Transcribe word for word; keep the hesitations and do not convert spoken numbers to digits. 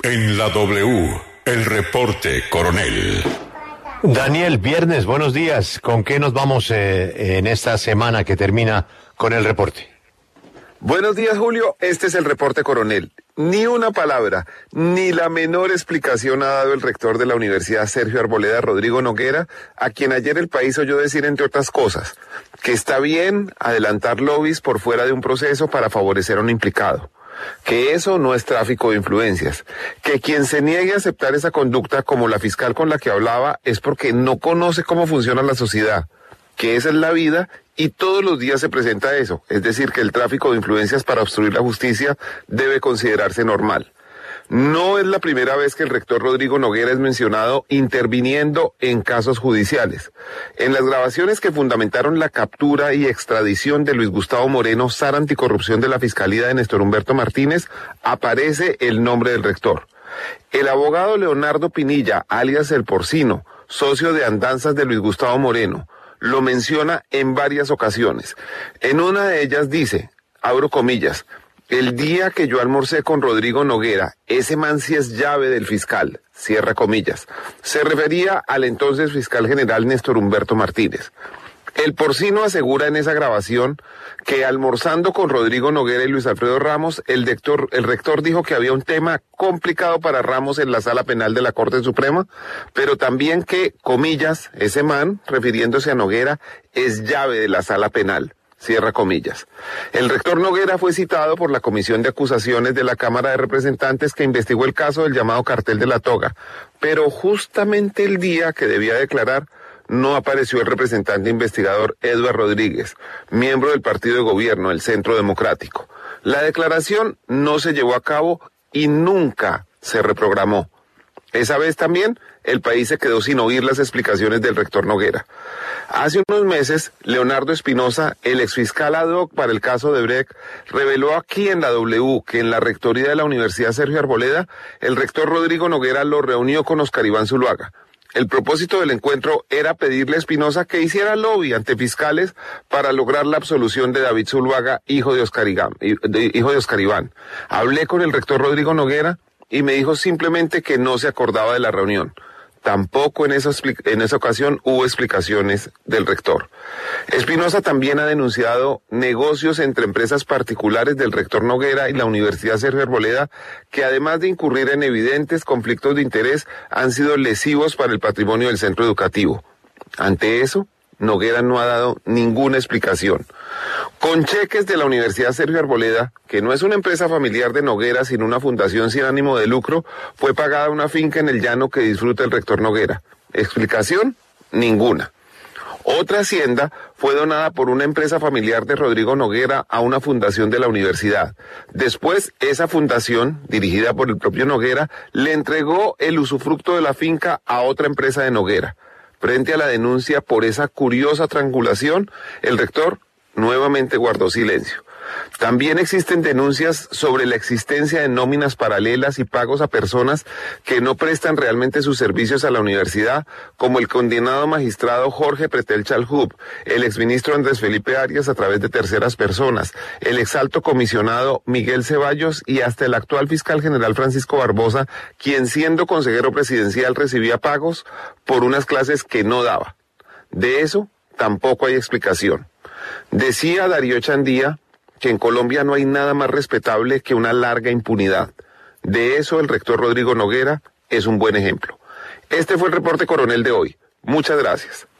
En la W, el reporte coronel. Daniel, viernes, buenos días. ¿Con qué nos vamos eh, en esta semana que termina con el reporte? Buenos días, Julio. Este es el reporte coronel. Ni una palabra, ni la menor explicación ha dado el rector de la Universidad Sergio Arboleda, Rodrigo Noguera, a quien ayer el país oyó decir, entre otras cosas, que está bien adelantar lobbies por fuera de un proceso para favorecer a un implicado, que eso no es tráfico de influencias, que quien se niegue a aceptar esa conducta, como la fiscal con la que hablaba, es porque no conoce cómo funciona la sociedad, que esa es la vida y todos los días se presenta eso, es decir, que el tráfico de influencias para obstruir la justicia debe considerarse normal. No es la primera vez que el rector Rodrigo Noguera es mencionado interviniendo en casos judiciales. En las grabaciones que fundamentaron la captura y extradición de Luis Gustavo Moreno, zar anticorrupción de la Fiscalía de Néstor Humberto Martínez, aparece el nombre del rector. El abogado Leonardo Pinilla, alias El Porcino, socio de andanzas de Luis Gustavo Moreno, lo menciona en varias ocasiones. En una de ellas dice, abro comillas, el día que yo almorcé con Rodrigo Noguera, ese man sí es llave del fiscal, cierra comillas. Se refería al entonces fiscal general Néstor Humberto Martínez. El Porcino asegura en esa grabación que almorzando con Rodrigo Noguera y Luis Alfredo Ramos, el, rector, el rector dijo que había un tema complicado para Ramos en la sala penal de la Corte Suprema, pero también que, comillas, ese man, refiriéndose a Noguera, es llave de la sala penal. Cierra comillas. El rector Noguera fue citado por la Comisión de Acusaciones de la Cámara de Representantes que investigó el caso del llamado Cartel de la Toga, pero justamente el día que debía declarar, no apareció el representante investigador Eduardo Rodríguez, miembro del partido de gobierno, el Centro Democrático. La declaración no se llevó a cabo y nunca se reprogramó. Esa vez también el país se quedó sin oír las explicaciones del rector Noguera. Hace unos meses, Leonardo Espinosa, el exfiscal ad hoc para el caso de Brecht, reveló aquí en la W que en la rectoría de la Universidad Sergio Arboleda, el rector Rodrigo Noguera lo reunió con Oscar Iván Zuluaga. El propósito del encuentro era pedirle a Espinosa que hiciera lobby ante fiscales para lograr la absolución de David Zuluaga, hijo de Oscar Iván, hijo de Oscar Iván. Hablé con el rector Rodrigo Noguera y me dijo simplemente que no se acordaba de la reunión. Tampoco en esa, en esa ocasión hubo explicaciones del rector. Espinosa también ha denunciado negocios entre empresas particulares del rector Noguera y la Universidad Sergio Arboleda que, además de incurrir en evidentes conflictos de interés, han sido lesivos para el patrimonio del centro educativo. Ante eso, Noguera no ha dado ninguna explicación. Con cheques de la Universidad Sergio Arboleda, que no es una empresa familiar de Noguera, sino una fundación sin ánimo de lucro, fue pagada una finca en el llano que disfruta el rector Noguera. ¿Explicación? Ninguna. Otra hacienda fue donada por una empresa familiar de Rodrigo Noguera a una fundación de la universidad. Después, esa fundación, dirigida por el propio Noguera, le entregó el usufructo de la finca a otra empresa de Noguera. Frente a la denuncia por esa curiosa triangulación, el rector nuevamente guardó silencio. También existen denuncias sobre la existencia de nóminas paralelas y pagos a personas que no prestan realmente sus servicios a la universidad, como el condenado magistrado Jorge Pretel Chalhub, el exministro Andrés Felipe Arias a través de terceras personas, el exalto comisionado Miguel Ceballos y hasta el actual fiscal general Francisco Barbosa, quien siendo consejero presidencial recibía pagos por unas clases que no daba. De eso tampoco hay explicación. Decía Darío Chandía que en Colombia no hay nada más respetable que una larga impunidad. De eso el rector Rodrigo Noguera es un buen ejemplo. Este fue el reporte coronel de hoy. Muchas gracias.